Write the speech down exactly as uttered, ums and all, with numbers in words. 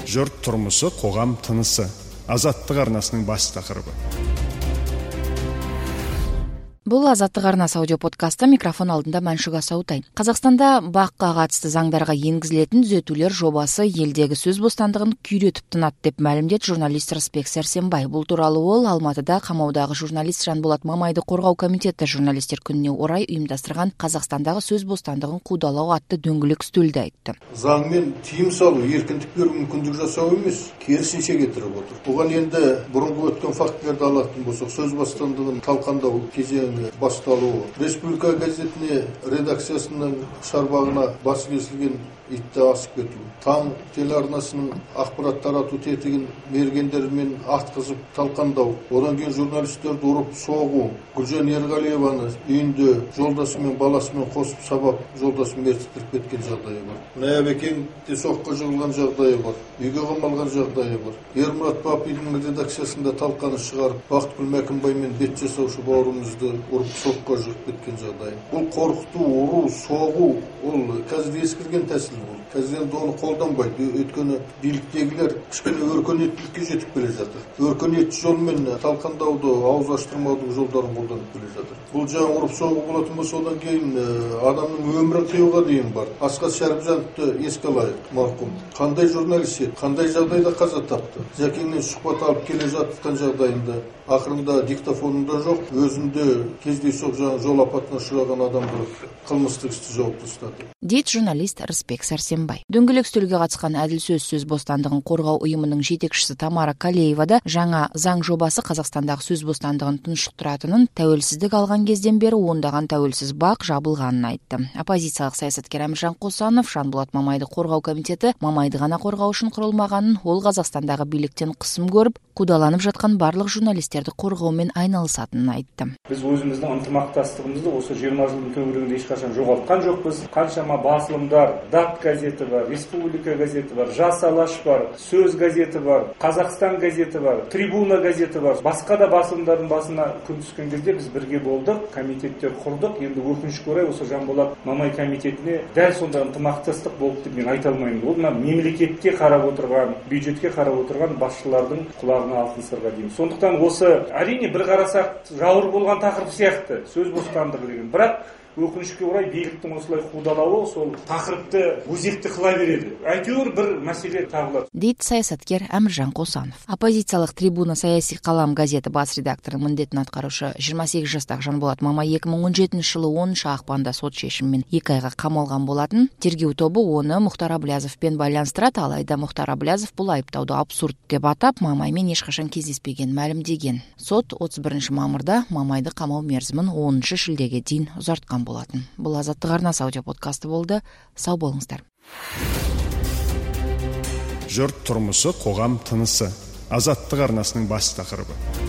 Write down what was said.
Жұрт тұрмысы, қоғам тынысы. Азаттық арнасының бас тақырыбы. Бұл Азаттық арнасы аудио подкасты, микрофон алдында Мәншүк Асаутай. Қазақстанда баққа қатысты заңдарға енгізілетін түзетулер жобасы елдегі сөз бостандығын күйретіп тынады деп мәлімдеді журналист Рысбек Сәрсенбай. Бұл туралы ол Алматыда қамаудағы журналист Жанболат Мамайды қорғау комитеті журналистер күніне орай ұйымдастырған Қазақстандағы сөз бостандығын қудалау атты дөңгелек үстелде айтты. Заңмен тыйым салу, еркіндік беру мүмкіндік жасау емес, керісінше кетіріп отыр. Бұған енді бұрынғы өткен фактілерді алатын болсақ, сөз бостандығын талқандау кезеңі басталуы. Республика газетіне редакциясының шарбағына басы кесілген итті асып кету. Таң телеарнасының ақпарат тарату тетігін мергендермен атқызып талқандау. Одан кейін журналистерді ұрып соғу. Гүлжан Ерғалиеваны үйінде жолдасымен баласымен қосып сабап, жолдасын мертіктіріп кеткен жағдайы бар. Наябекеңде соққы жығылған жағдайы бар. Үйге қамалған жағдайы бар. Ермұрат Бапидің редакциясында талқаны шығарып, Бақытгүл Мәкімбаймен бет жасаушы бауырымызды ұрып соққыға жығып кеткен жағдай. Бұл қорқыту, ұру, соғу, ол қазір ескірген тәсіл болды. Қазір енді оны қолданбайды. Өйткені биліктегілер кішкене өркениеттілікке жетіп келе жатыр. Өркениетті жолмен талқандауды, ауыз аштырмаудың жолдарын қолданып келе жатыр. Бұл жаңа ұрып соғу болатын болса, одан кейін адамның өмірін қиюға дейін бар. Асқат Шәріпжановты еске алайық, марқұм. Қандай журналист еді, қандай жағдайда қаза тапты. Жәкеңнен сұхбат алып келе жатқан жағдайында ақырында диктофонында жоқ, өзінде кездейсоқ жаңа жол апатына ұшыраған адамды қылмыстық істі жауапты ұстады. Дейді журналист Рысбек Сәрсенбай. Дөңгелек үстелге қатысқан әділ сөз сөз бостандығын қорғау ұйымының жетекшісі Тамара Калеева да жаңа заң жобасы Қазақстандағы сөз бостандығын тұншықтыратынын, тәуелсіздік алған кезден бері ондаған тәуелсіз бақ жабылғанын айтты. Оппозициялық саясаткер Әміржан Қосанов Жанболат Мамайды қорғау комитеті Мамайды ғана қорғау үшін құрылмағанын, ол Қазақстандағы биліктен қысым көріп, қудаланып жатқан барлық журналистерді қорғаумен айналысатынын айтты. Біз өзіміздің ынтымақтастығымызды осы жиырма жылдың төңірегінде ешқашан жоғалтқан жоқпыз. Қаншама басылымдар, ДАТ газеті бар, Республика газеті бар, Жас Алаш бар, Сөз газеті бар, Қазақстан газеті бар, Трибуна газеті бар. Басқа да басылымдардың басына күн түскен кезде біз бірге болдық, комитеттер құрдық. Енді өкінішке орай осы Жанболат Мамай комитетіне дәл сондай ынтымақтастық болды деп мен айта алмаймын. Ол мемлекетке қарап отырған, бюджетке қарап отырған басшылардың құлағына алтын сырға деймін. Сондықтан осы әрине бір қарасақ жауыр болған тақырып сияқты сөз бостандығы деген. Бірақ өкінішке орай биліктің осылай қудалауы сол тақырыпты өзекті қыла береді. Әйтеуір бір мәселе табылады. Дейді саясаткер Әміржан Қосанов. Оппозициялық Трибуна саяси қалам газеті бас редакторының міндетін атқарушы жиырма сегіз жастағы Жанболат Мамай екі мың он жетінші жылы оныншы ақпанда сот шешімімен екі айға қамалған болатын. Тергеу тобы оны Мұхтар Әблязовпен байланыстырады, алайда Мұхтар Әблязов бұл айыптауды абсурд деп атап, Мамаймен ешқашан кездеспеген мәлімдеген. Сот отыз бірінші мамырда Мамайды қамау мерзімін оныншы шілдеге дейін ұзартқан болатын. Бұл Азаттық арнасы аудио подкасты болды. Сау болыңыздар. Жұрт тұрмысы, қоғам тынысы. Азаттық арнасының бас тақырыбы.